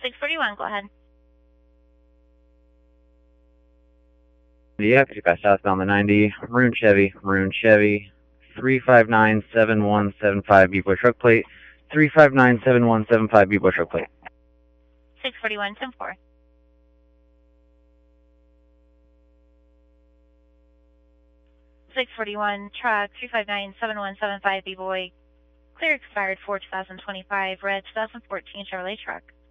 641, go ahead. Yeah, got southbound the 90, maroon Chevy, 3597175 B-Boy truck plate, 3597175 B-Boy truck plate. 641, 10-4. Truck 3597175 B-Boy, clear expired for 2025, red 2014 Chevrolet truck.